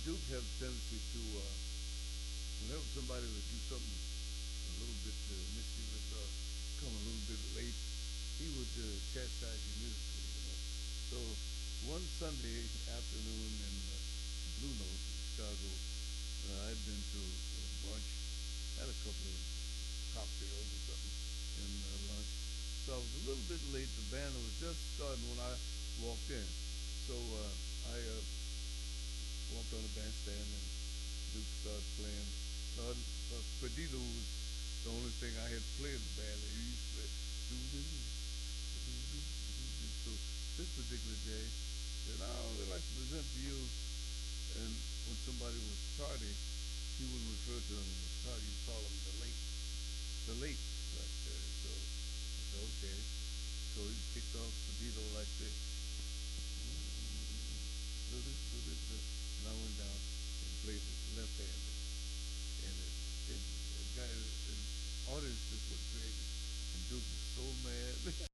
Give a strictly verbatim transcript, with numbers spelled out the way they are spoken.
Duke had a tendency to, uh, whenever somebody would do something a little bit uh, mischievous or come a little bit late, he would uh, chastise you musically, you know. So one Sunday afternoon in uh, Blue Note in Chicago, uh, I'd been to a brunch, had a couple of cocktails or something, and uh, lunch. So I was a little bit late. The band was just starting when I walked in. So uh, I uh, walked on the bandstand and Duke started playing. Started, uh, Perdido was the only thing I had played in the band. He used to play doo doo doo doo doo doo. So this particular day, said I would like to present to you. And when somebody was tardy, he wouldn't refer to them as tardy. He'd call them the late, the late. Right there. So I said okay. So he kicked off Perdido like this. And I went down and played it left-handed, and it, it, it got, the audience just went crazy, and Duke was so mad.